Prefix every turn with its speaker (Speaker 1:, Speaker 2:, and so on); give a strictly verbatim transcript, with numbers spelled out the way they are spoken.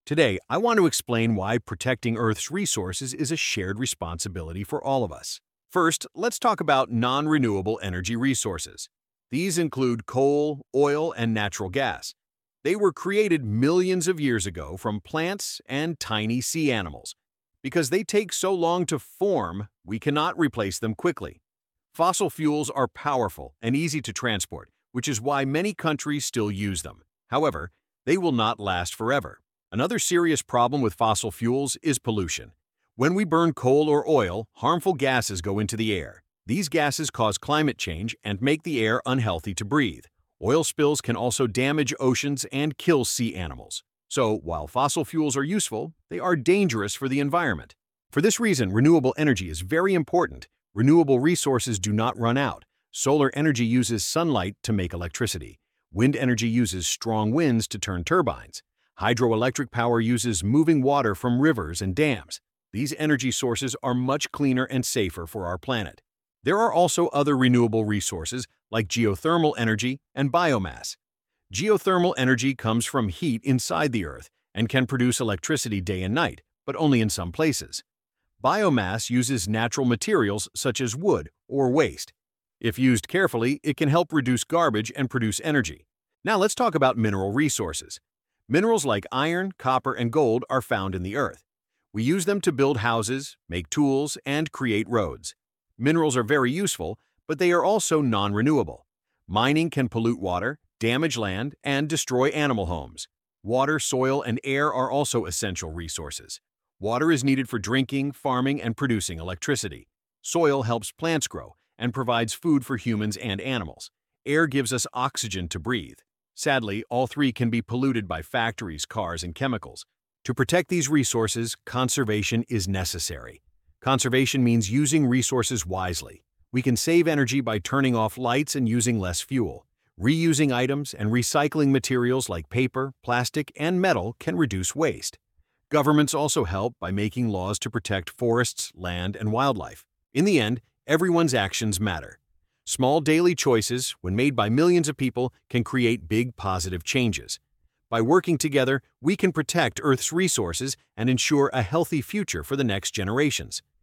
Speaker 1: Today, I want to explain why protecting Earth's resources is a shared responsibility for all of us. First, let's talk about non-renewable energy resources. These include coal, oil, and natural gas. They were created millions of years ago from plants and tiny sea animals. Because they take so long to form, we cannot replace them quickly. Fossil fuels are powerful and easy to transport, which is why many countries still use them. However, they will not last forever. Another serious problem with fossil fuels is pollution. When we burn coal or oil, harmful gases go into the air. These gases cause climate change and make the air unhealthy to breathe. Oil spills can also damage oceans and kill sea animals. So, while fossil fuels are useful, they are dangerous for the environment. For this reason, renewable energy is very important. Renewable resources do not run out. Solar energy uses sunlight to make electricity. Wind energy uses strong winds to turn turbines. Hydroelectric power uses moving water from rivers and dams. These energy sources are much cleaner and safer for our planet. There are also other renewable resources like geothermal energy and biomass. Geothermal energy comes from heat inside the Earth and can produce electricity day and night, but only in some places. Biomass uses natural materials such as wood or waste. If used carefully, it can help reduce garbage and produce energy. Now let's talk about mineral resources. Minerals like iron, copper, and gold are found in the Earth. We use them to build houses, make tools, and create roads. Minerals are very useful, but they are also non-renewable. Mining can pollute water, damage land, and destroy animal homes. Water, soil, and air are also essential resources. Water is needed for drinking, farming, and producing electricity. Soil helps plants grow and provides food for humans and animals. Air gives us oxygen to breathe. Sadly, all three can be polluted by factories, cars, and chemicals. To protect these resources, conservation is necessary. Conservation means using resources wisely. We can save energy by turning off lights and using less fuel. Reusing items and recycling materials like paper, plastic, and metal can reduce waste. Governments also help by making laws to protect forests, land, and wildlife. In the end, everyone's actions matter. Small daily choices, when made by millions of people, can create big positive changes. By working together, we can protect Earth's resources and ensure a healthy future for the next generations.